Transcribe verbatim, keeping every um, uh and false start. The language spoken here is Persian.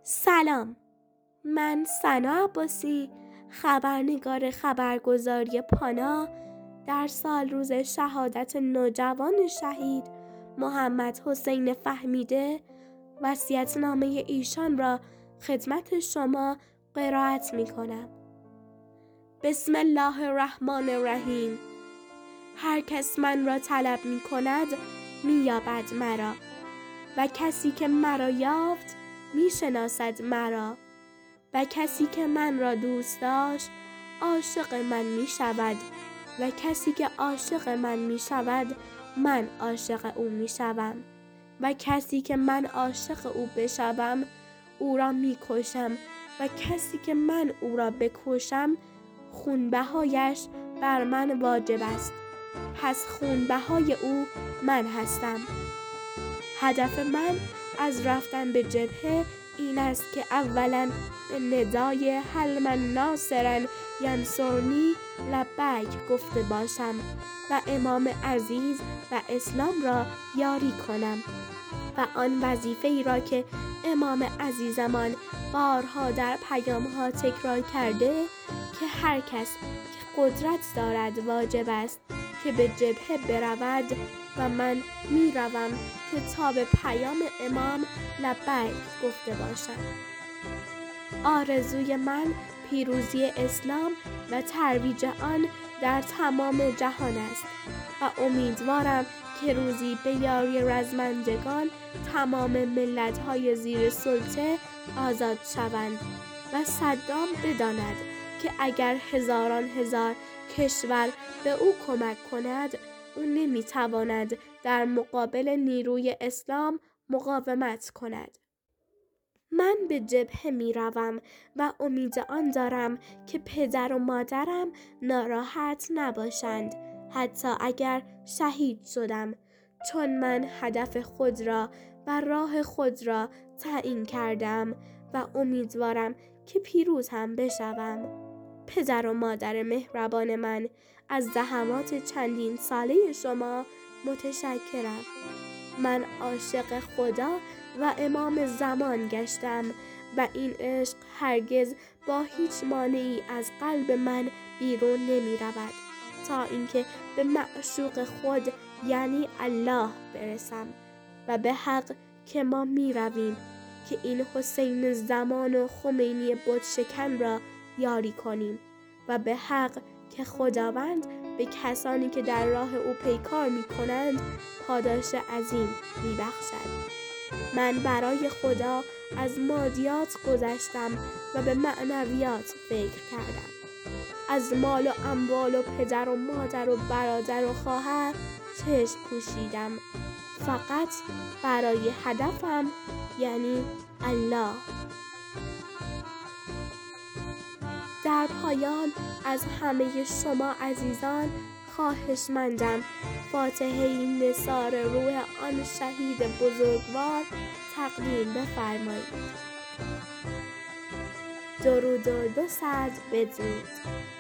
سلام، من سنا عباسی، خبرنگار خبرگزاری پانا، در سال روز شهادت نوجوان شهید محمد حسین فهمیده وصیت‌نامه ایشان را خدمت شما قرائت می کنم. بسم الله الرحمن الرحیم. هر کس من را طلب می کند می یابد مرا و کسی که مرا یافت می شناسد مرا و کسی که من را دوست داشت عاشق من می شود و کسی که عاشق من می شود من عاشق او می شوم و کسی که من عاشق او بشوم او را می کشم و کسی که من او را بکشم خونبهایش بر من واجب است. پس خونبهای او من هستم. هدف من از رفتن به جبهه این است که اولا به ندای هل من ناصرا ینصرنی لبیک گفته باشم و امام عزیز و اسلام را یاری کنم و آن وظیفه ای را که امام عزیزمان بارها در پیام‌ها تکرار کرده که هر کس که قدرت دارد واجب است که به جبهه برود و من می روم که تا به پیام امام لبیک گفته باشم. آرزوی من پیروزی اسلام و ترویج آن در تمام جهان است و امیدوارم که روزی به یاری رزمندگان تمام ملت‌های زیر سلطه آزاد شوند و صدام بداند که اگر هزاران هزار کشور به او کمک کند او نمیتواند در مقابل نیروی اسلام مقاومت کند. من به جبهه می روم و امید آن دارم که پدر و مادرم ناراحت نباشند حتی اگر شهید شدم، چون من هدف خود را و راه خود را تعیین کردم و امیدوارم که پیروز هم بشوم. پدر و مادر مهربان من، از زحمات چندین ساله شما متشکرم. من عاشق خدا و امام زمان گشتم و این عشق هرگز با هیچ مانعی از قلب من بیرون نمی رود تا اینکه به معشوق خود یعنی الله برسم و به حق که ما می رویم که این حسین زمان و خمینی بت شکن را یاری کنیم و به حق که خداوند به کسانی که در راه او پیکار می کنند پاداش عظیم می بخشد. من برای خدا از مادیات گذشتم و به معنویات فکر کردم. از مال و اموال و پدر و مادر و برادر و خواهر چشم پوشیدم. فقط برای هدفم یعنی الله. در پایان از همه شما عزیزان خواهشمندم فاتحه نثار روح آن شهید بزرگوار تقدیم بفرمایید. درود و دو صد بدرود.